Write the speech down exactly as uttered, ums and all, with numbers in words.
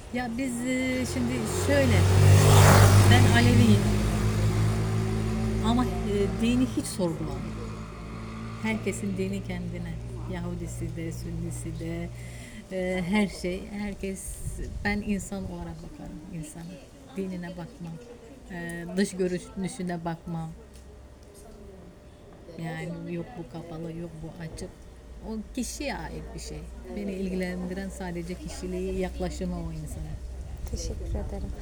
Ya biz e, şimdi şöyle, ben Aleviyim ama e, dini hiç sorgulamam. Herkesin dini kendine. Yahudisi de, Sünnisi de, e, her şey. Herkes, ben insan olarak bakarım insana. Dinine bakmam. E, dış görünüşüne bakmam. Yani yok bu kapalı, yok bu açık. O kişiye ait bir şey. Beni ilgilendiren sadece kişiliği, yaklaşımı o insana. Teşekkür ederim.